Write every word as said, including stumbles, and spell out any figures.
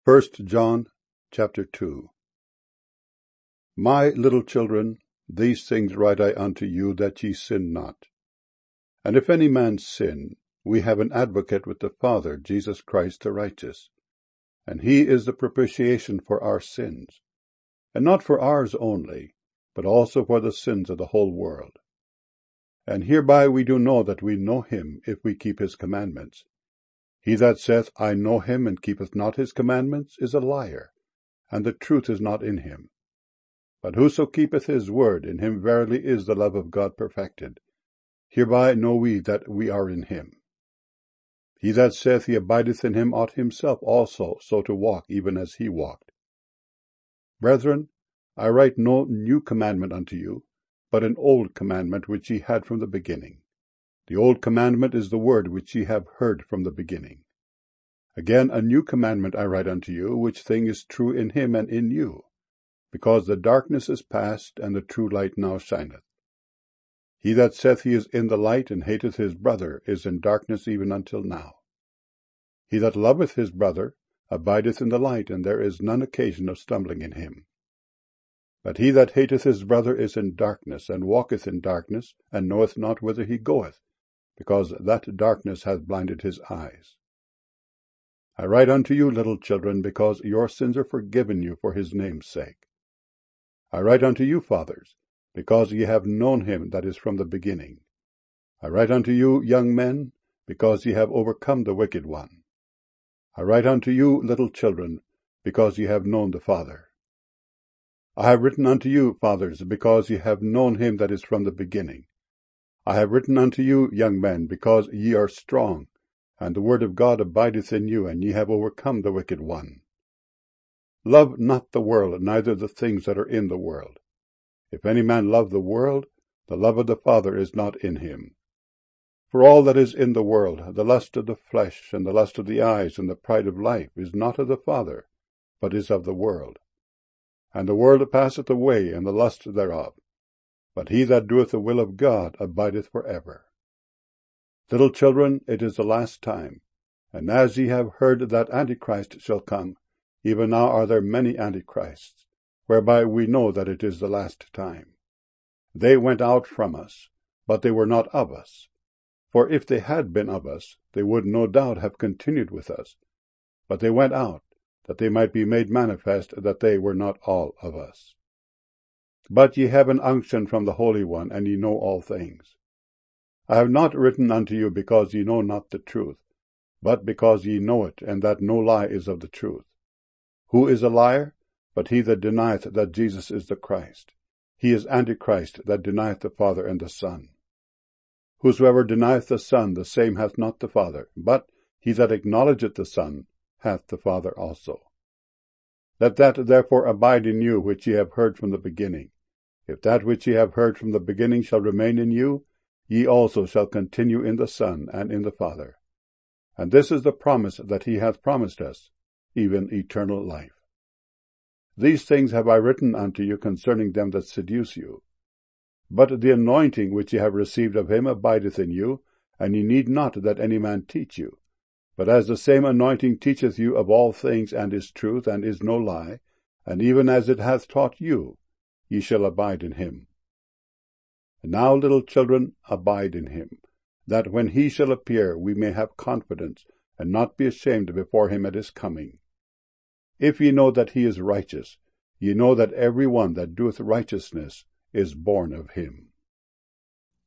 First John chapter two. My little children, these things write I unto you, that ye sin not. And if any man sin, we have an advocate with the Father, Jesus Christ the righteous. And he is the propitiation for our sins, and not for ours only, but also for the sins of the whole world. And hereby we do know that we know him, if we keep his commandments. He that saith, I know him, and keepeth not his commandments, is a liar, and the truth is not in him. But whoso keepeth his word, in him verily is the love of God perfected. Hereby know we that we are in him. He that saith he abideth in him ought himself also so to walk, even as he walked. Brethren, I write no new commandment unto you, but an old commandment which ye had from the beginning. The old commandment is the word which ye have heard from the beginning. Again, a new commandment I write unto you, which thing is true in him and in you, because the darkness is past, and the true light now shineth. He that saith he is in the light, and hateth his brother, is in darkness even until now. He that loveth his brother abideth in the light, and there is none occasion of stumbling in him. But he that hateth his brother is in darkness, and walketh in darkness, and knoweth not whither he goeth, because that darkness hath blinded his eyes. I write unto you, little children, because your sins are forgiven you for his name's sake. I write unto you, fathers, because ye have known him that is from the beginning. I write unto you, young men, because ye have overcome the wicked one. I write unto you, little children, because ye have known the Father. I have written unto you, fathers, because ye have known him that is from the beginning. I have written unto you, young men, because ye are strong, and the word of God abideth in you, and ye have overcome the wicked one. Love not the world, neither the things that are in the world. If any man love the world, the love of the Father is not in him. For all that is in the world, the lust of the flesh, and the lust of the eyes, and the pride of life, is not of the Father, but is of the world. And the world passeth away, and the lust thereof. But he that doeth the will of God abideth for ever. Little children, it is the last time, and as ye have heard that Antichrist shall come, even now are there many Antichrists, whereby we know that it is the last time. They went out from us, but they were not of us. For if they had been of us, they would no doubt have continued with us. But they went out, that they might be made manifest that they were not all of us. But ye have an unction from the Holy One, and ye know all things. I have not written unto you because ye know not the truth, but because ye know it, and that no lie is of the truth. Who is a liar? But he that denieth that Jesus is the Christ. He is Antichrist, that denieth the Father and the Son. Whosoever denieth the Son, the same hath not the Father, but he that acknowledgeth the Son hath the Father also. Let that therefore abide in you which ye have heard from the beginning. If that which ye have heard from the beginning shall remain in you, ye also shall continue in the Son and in the Father. And this is the promise that he hath promised us, even eternal life. These things have I written unto you concerning them that seduce you. But the anointing which ye have received of him abideth in you, and ye need not that any man teach you. But as the same anointing teacheth you of all things, and is truth, and is no lie, and even as it hath taught you, ye shall abide in him. And now, little children, abide in him, that when he shall appear we may have confidence, and not be ashamed before him at his coming. If ye know that he is righteous, ye know that every one that doeth righteousness is born of him.